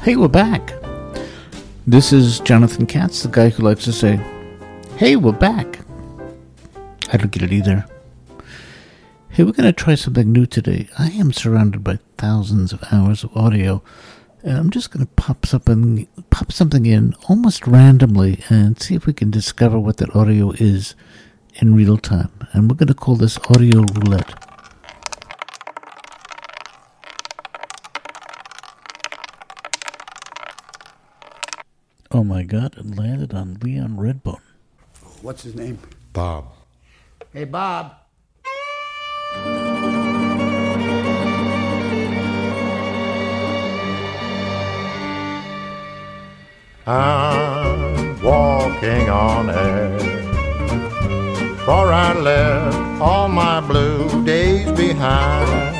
Hey, we're back. This is Jonathan Katz, the guy who likes to say, hey, we're back. I don't get it either. Hey, we're going to try something new today. I am surrounded by thousands of hours of audio, and I'm just going to pop something in almost randomly and see if we can discover what that audio is in real time. And we're going to call this Audio Roulette. Oh my God, it landed on Leon Redbone. What's his name? Bob. Hey, Bob. I'm walking on air, for I left all my blue days behind.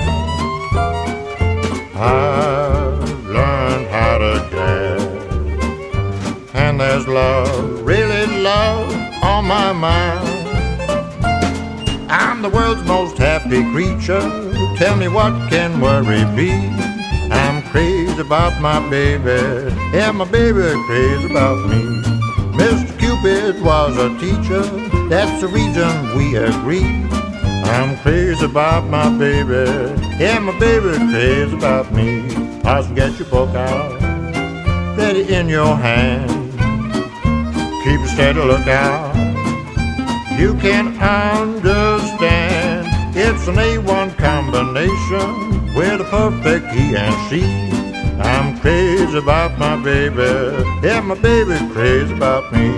I've learned how to care, and there's love, really love, on my mind. I'm the world's most happy creature. Tell me, what can worry be? I'm crazy about my baby. Yeah, my baby crazy about me. Mr. Cupid was a teacher. That's the reason we agree. I'm crazy about my baby. Yeah, my baby crazy about me. Parson, get your book out, ready in your hand. Keep a steady lookout. You can understand. It's an A1 combination with a perfect he and she. I'm crazy about my baby. Yeah, my baby crazy about me.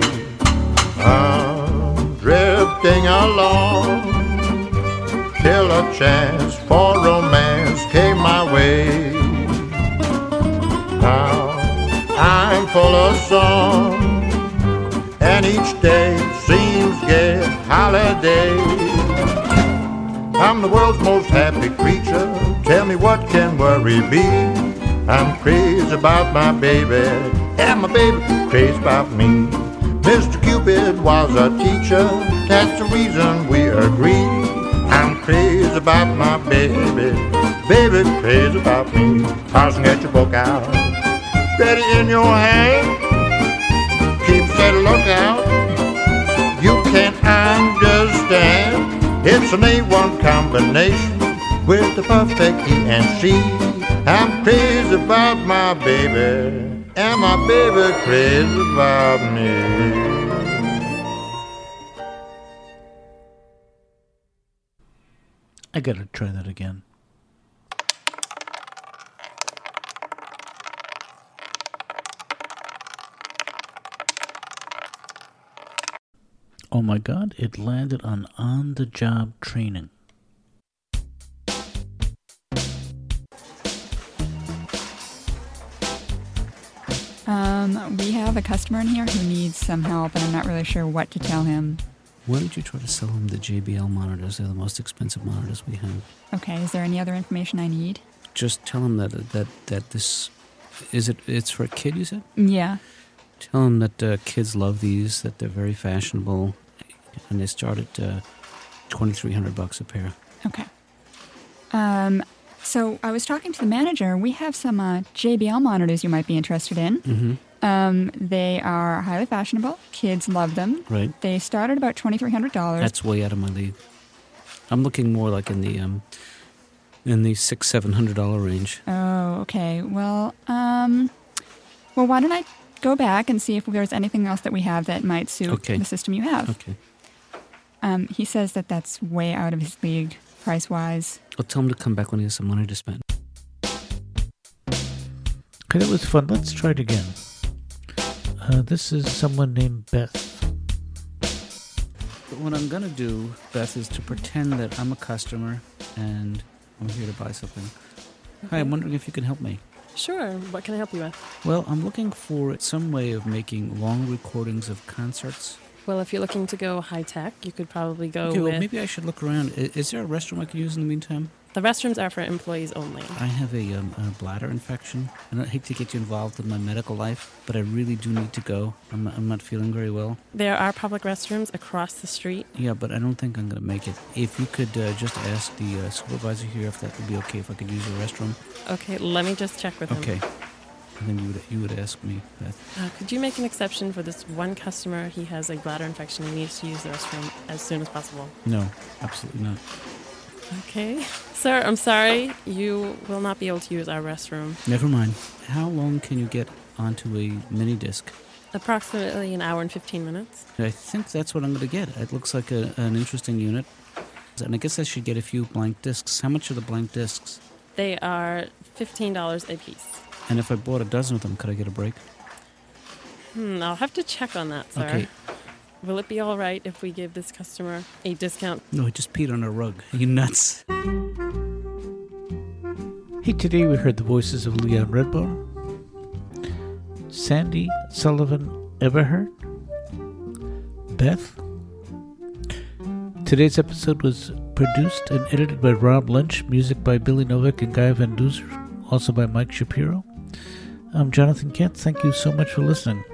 I'm drifting along till a chance for romance came my way. Now I'm full of song, and each day seems gay holiday. I'm the world's most happy creature. Tell me, what can worry be? I'm crazy about my baby, and my baby crazy about me. Mr. Cupid was a teacher. That's the reason we agree. I'm crazy about my baby, baby crazy about me. Parson, get your book out, ready in your hand. Keep steady lookout. You can't understand. It's an A1 combination with the perfect he and she. I'm crazy about my baby, and my baby crazy about me. I gotta try that again. Oh my God, it landed on-the-job training. We have a customer in here who needs some help, and I'm not really sure what to tell him. Why don't you try to sell him the JBL monitors? They're the most expensive monitors we have. Okay, is there any other information I need? Just tell him that this... It's for a kid, you said? Yeah. Tell him that kids love these, that they're very fashionable, and they start at $2,300 a pair. Okay. So I was talking to the manager. We have some JBL monitors you might be interested in. Mm-hmm. They are highly fashionable. Kids love them. Right. They start at about $2,300. That's way out of my league. I'm looking more like in the $600-700 range. Oh, okay. Well, why don't I go back and see if there's anything else that we have that might suit the system you have. Okay. He says that that's way out of his league, price-wise. I'll tell him to come back when he has some money to spend. Okay, that was fun. Let's try it again. This is someone named Beth. But what I'm going to do, Beth, is to pretend that I'm a customer and I'm here to buy something. Okay. Hi, I'm wondering if you can help me. Sure. What can I help you with? Well, I'm looking for some way of making long recordings of concerts. Well, if you're looking to go high-tech, you could probably go with... well, maybe I should look around. Is there a restroom I could use in the meantime? The restrooms are for employees only. I have a bladder infection, and I hate to get you involved in my medical life, but I really do need to go. I'm not feeling very well. There are public restrooms across the street. Yeah, but I don't think I'm going to make it. If you could just ask the supervisor here if that would be okay, if I could use the restroom. Okay, let me just check with him. Okay. And then you would ask me, Beth. Could you make an exception for this one customer? He has a bladder infection and needs to use the restroom as soon as possible. No, absolutely not. Okay. Sir, I'm sorry. You will not be able to use our restroom. Never mind. How long can you get onto a mini disc? Approximately an hour and 15 minutes. I think that's what I'm going to get. It looks like an interesting unit. And I guess I should get a few blank discs. How much are the blank discs? They are $15 a piece. And if I bought a dozen of them, could I get a break? I'll have to check on that, sir. Okay. Will it be all right if we give this customer a discount? No, I just peed on a rug. Are you nuts? Hey, today we heard the voices of Leon Redbone, Sandy Sullivan Everhart, Beth. Today's episode was produced and edited by Rob Lynch, music by Billy Novak and Guy Van Duzer, also by Mike Shapiro. I'm Jonathan Kent. Thank you so much for listening.